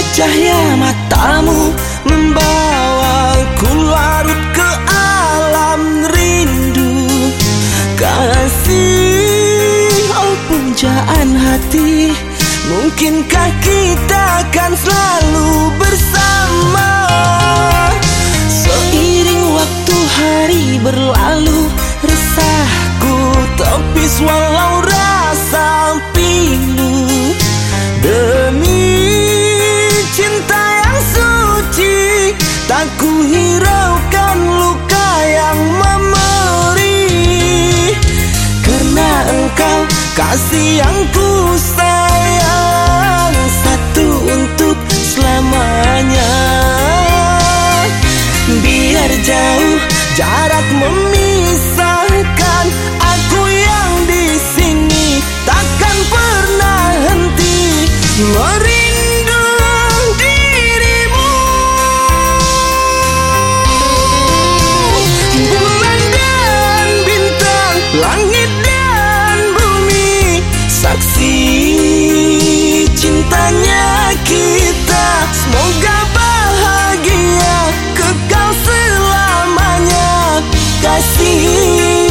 cahaya matamu membawaku larut ke alam rindu. Kasih, oh pujaan hati, mungkinkah kita akan selalu bersama? Seiring waktu hari berlalu, resahku tepis walau rasa pilu. Demi cinta yang suci, tak ku hiraukan luka yang memerih. Karena engkau kasih yang ku sayang, satu untuk selamanya. Biar jauh jarak memisahkan, aku yang di sini takkan pernah henti merindu dirimu. Bulan dan bintang, langit dan bumi, saksi cintanya kita. Semoga bahagia kekal selamanya, kasih.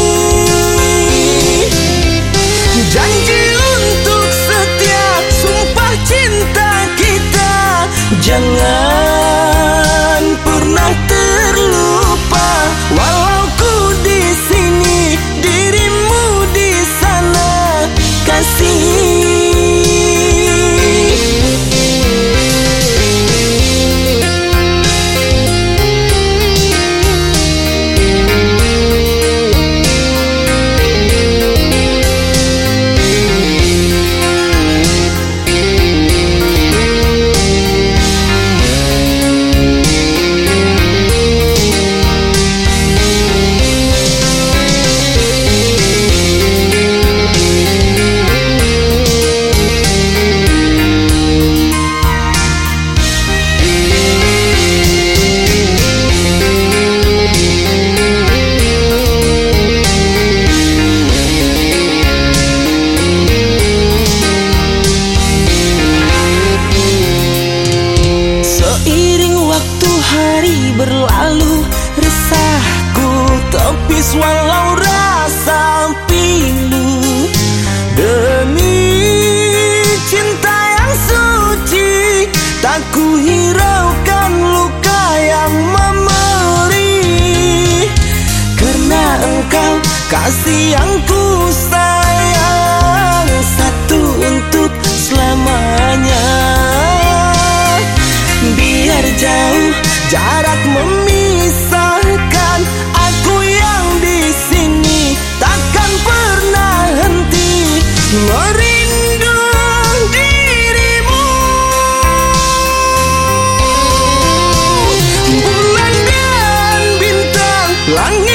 Janji untuk setia, sumpah cinta kita, jangan pernah terlupa. Walau ku di sini, dirimu di sana, kasih. Hari berlalu, resahku tepis walau rasa pilu. Demi cinta yang suci, tak ku hiraukan luka yang memerih. Karena engkau kasih yang ku sayang, satu untuk selamanya. Biar jauh jarak memisahkan, aku yang di sini takkan pernah henti merindu dirimu. Bulan dan bintang, langit